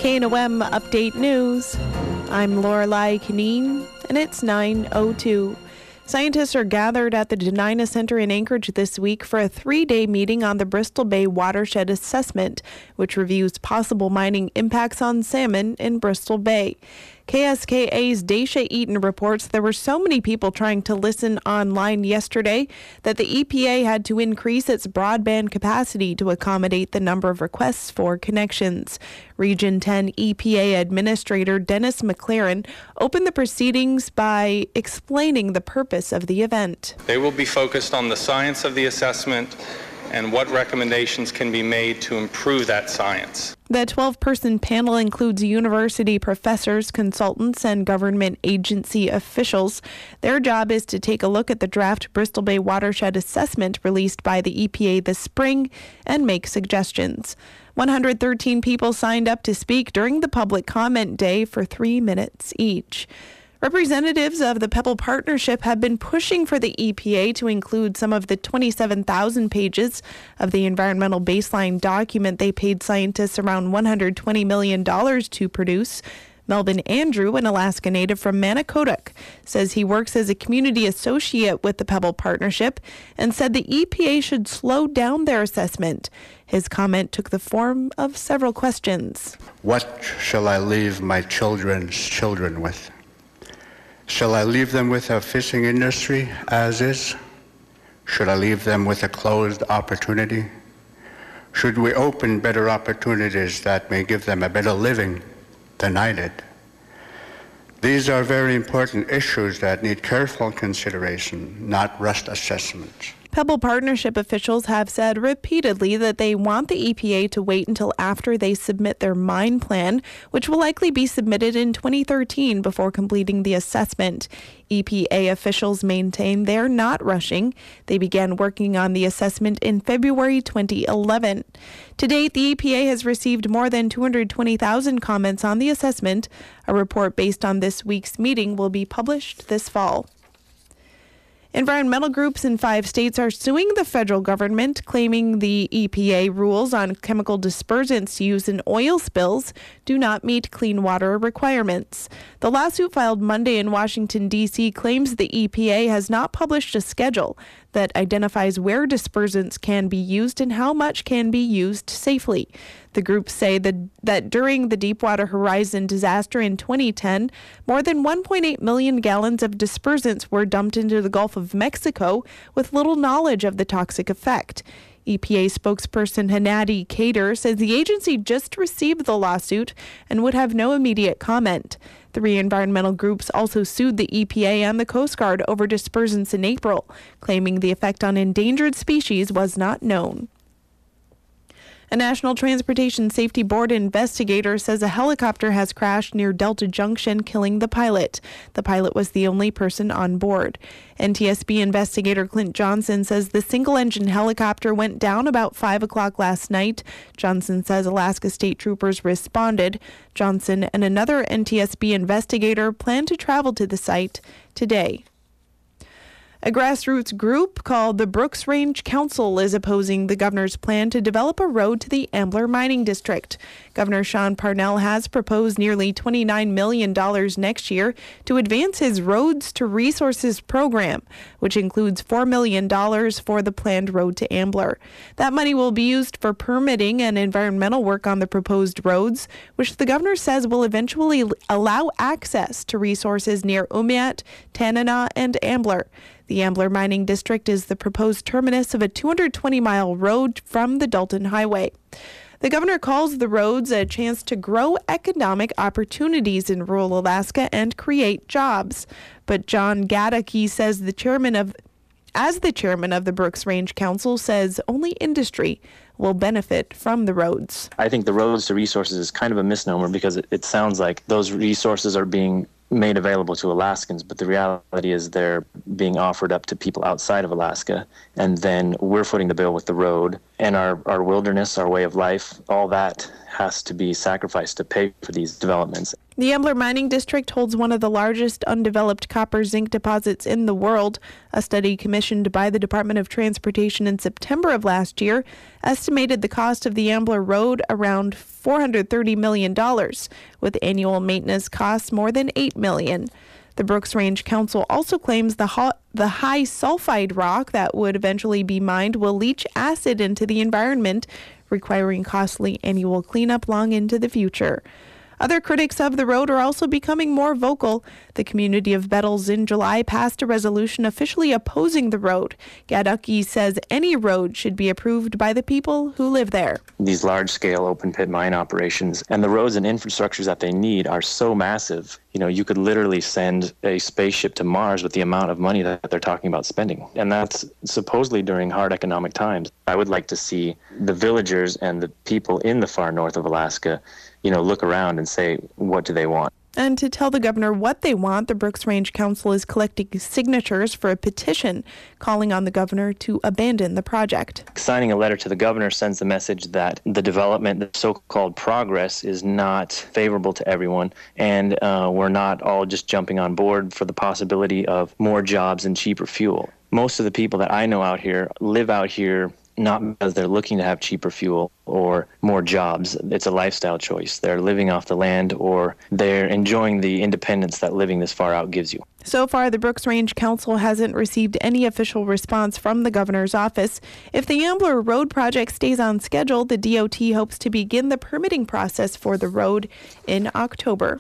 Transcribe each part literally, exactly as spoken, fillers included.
K N O M Update News. I'm Lorelei Canine, and it's nine oh two. Scientists are gathered at the Denina Center in Anchorage this week for a three-day meeting on the Bristol Bay Watershed Assessment, which reviews possible mining impacts on salmon in Bristol Bay. K S K A's Daisha Eaton reports there were so many people trying to listen online yesterday that the E P A had to increase its broadband capacity to accommodate the number of requests for connections. Region ten E P A Administrator Dennis McLaren opened the proceedings by explaining the purpose of the event. They will be focused on the science of the assessment and what recommendations can be made to improve that science. The twelve-person panel includes university professors, consultants, and government agency officials. Their job is to take a look at the draft Bristol Bay Watershed Assessment released by the E P A this spring and make suggestions. one hundred thirteen people signed up to speak during the public comment day for three minutes each. Representatives of the Pebble Partnership have been pushing for the E P A to include some of the twenty-seven thousand pages of the environmental baseline document they paid scientists around one hundred twenty million dollars to produce. Melvin Andrew, an Alaska native from Manicotah, says he works as a community associate with the Pebble Partnership and said the E P A should slow down their assessment. His comment took the form of several questions. What shall I leave my children's children with? Shall I leave them with a fishing industry as is? Should I leave them with a closed opportunity? Should we open better opportunities that may give them a better living than I did? These are very important issues that need careful consideration, not rushed assessments. Pebble Partnership officials have said repeatedly that they want the E P A to wait until after they submit their mine plan, which will likely be submitted in twenty thirteen before completing the assessment. E P A officials maintain they're not rushing. They began working on the assessment in February twenty eleven. To date, the E P A has received more than two hundred twenty thousand comments on the assessment. A report based on this week's meeting will be published this fall. Environmental groups in five states are suing the federal government, claiming the E P A rules on chemical dispersants used in oil spills do not meet clean water requirements. The lawsuit filed Monday in Washington, D C claims the E P A has not published a schedule that identifies where dispersants can be used and how much can be used safely. The groups say that, that during the Deepwater Horizon disaster in twenty ten, more than one point eight million gallons of dispersants were dumped into the Gulf of Mexico with little knowledge of the toxic effect. E P A spokesperson Hannadi Kader says the agency just received the lawsuit and would have no immediate comment. Three environmental groups also sued the E P A and the Coast Guard over dispersants in April, claiming the effect on endangered species was not known. A National Transportation Safety Board investigator says a helicopter has crashed near Delta Junction, killing the pilot. The pilot was the only person on board. N T S B investigator Clint Johnson says the single-engine helicopter went down about five o'clock last night. Johnson says Alaska State Troopers responded. Johnson and another N T S B investigator plan to travel to the site today. A grassroots group called the Brooks Range Council is opposing the governor's plan to develop a road to the Ambler Mining District. Governor Sean Parnell has proposed nearly twenty-nine million dollars next year to advance his Roads to Resources program, which includes four million dollars for the planned road to Ambler. That money will be used for permitting and environmental work on the proposed roads, which the governor says will eventually allow access to resources near Umiat, Tanana, and Ambler. The Ambler Mining District is the proposed terminus of a two hundred twenty mile road from the Dalton Highway. The governor calls the roads a chance to grow economic opportunities in rural Alaska and create jobs. But John Gadicke says the chairman of, as the chairman of the Brooks Range Council, says only industry will benefit from the roads. I think the roads to resources is kind of a misnomer because it, it sounds like those resources are being made available to Alaskans, but the reality is they're being offered up to people outside of Alaska, and then we're footing the bill with the road and our, our wilderness, our way of life. All that has to be sacrificed to pay for these developments. The Ambler Mining District holds one of the largest undeveloped copper zinc deposits in the world. A study commissioned by the Department of Transportation in September of last year estimated the cost of the Ambler Road around four hundred thirty million dollars, with annual maintenance costs more than eight million dollars. The Brooks Range Council also claims the, ho- the high sulfide rock that would eventually be mined will leach acid into the environment, requiring costly annual cleanup long into the future. Other critics of the road are also becoming more vocal. The community of Bettles in July passed a resolution officially opposing the road. Gaducky says any road should be approved by the people who live there. These large-scale open-pit mine operations and the roads and infrastructures that they need are so massive. You know, you could literally send a spaceship to Mars with the amount of money that they're talking about spending. And that's supposedly during hard economic times. I would like to see the villagers and the people in the far north of Alaska, you know, look around and say, what do they want? And to tell the governor what they want, the Brooks Range Council is collecting signatures for a petition calling on the governor to abandon the project. Signing a letter to the governor sends the message that the development, the so-called progress, is not favorable to everyone, and uh, we're not all just jumping on board for the possibility of more jobs and cheaper fuel. Most of the people that I know out here live out here not because they're looking to have cheaper fuel or more jobs. It's a lifestyle choice. They're living off the land, or they're enjoying the independence that living this far out gives you. So far, the Brooks Range Council hasn't received any official response from the governor's office. If the Ambler Road project stays on schedule, the D O T hopes to begin the permitting process for the road in October.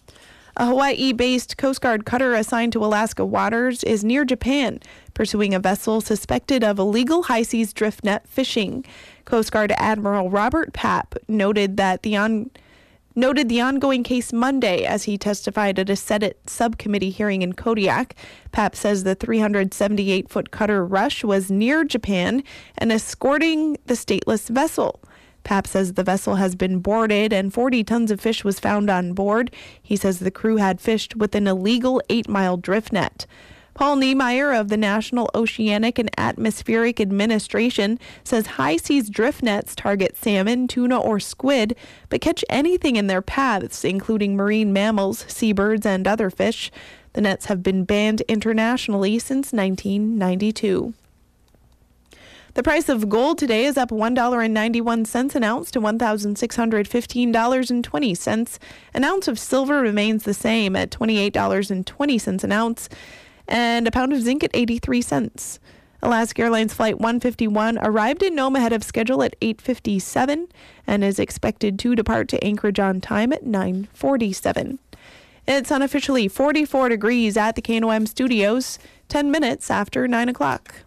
A Hawaii-based Coast Guard cutter assigned to Alaska waters is near Japan, pursuing a vessel suspected of illegal high-seas drift net fishing. Coast Guard Admiral Robert Papp noted that the on noted the ongoing case Monday as he testified at a Senate subcommittee hearing in Kodiak. Papp says the three hundred seventy-eight foot cutter Rush was near Japan and escorting the stateless vessel. Papp says the vessel has been boarded and forty tons of fish was found on board. He says the crew had fished with an illegal eight-mile drift net. Paul Niemeyer of the National Oceanic and Atmospheric Administration says high-seas drift nets target salmon, tuna, or squid, but catch anything in their paths, including marine mammals, seabirds, and other fish. The nets have been banned internationally since nineteen ninety-two. The price of gold today is up one dollar and ninety-one cents an ounce to one thousand six hundred fifteen dollars and twenty cents. An ounce of silver remains the same at twenty-eight dollars and twenty cents an ounce, and a pound of zinc at eighty-three cents. Alaska Airlines Flight one fifty-one arrived in Nome ahead of schedule at eight fifty-seven and is expected to depart to Anchorage on time at nine forty-seven. It's unofficially forty-four degrees at the K N O M studios, ten minutes after nine o'clock.